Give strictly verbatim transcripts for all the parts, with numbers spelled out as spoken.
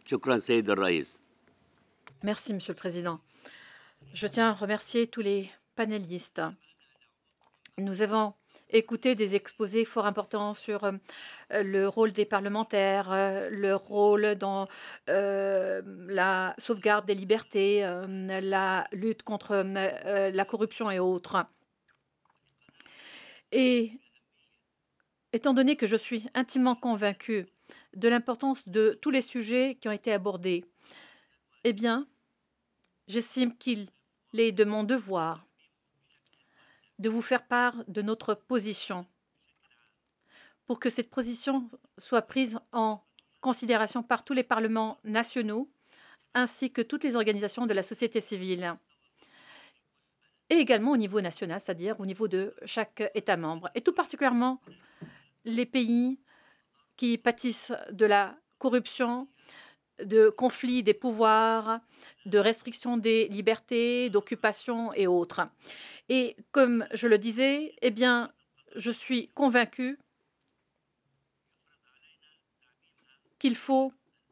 شكرا سيد الرئيس. Merci, Monsieur le Président. Je tiens à remercier tous les panélistes. Nous avons écouté des exposés fort importants sur euh, le rôle des parlementaires, euh, le rôle dans euh, la sauvegarde des libertés, euh, la lutte contre euh, euh, la corruption et autres. Et étant donné que je suis intimement convaincue de l'importance de tous les sujets qui ont été abordés, eh bien, j'estime qu'il est de mon devoir de vous faire part de notre position pour que cette position soit prise en considération par tous les parlements nationaux ainsi que toutes les organisations de la société civile et également au niveau national, c'est-à-dire au niveau de chaque État membre, et tout particulièrement les pays qui pâtissent de la corruption, de conflits des pouvoirs, de restrictions des libertés, d'occupation et autres. Et comme je le disais, eh bien, je suis convaincue qu'il faut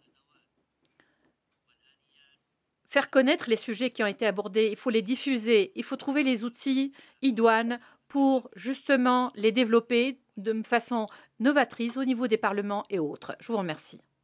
faire connaître les sujets qui ont été abordés, il faut les diffuser, il faut trouver les outils idoines pour justement les développer de façon novatrice au niveau des parlements et autres. Je vous remercie.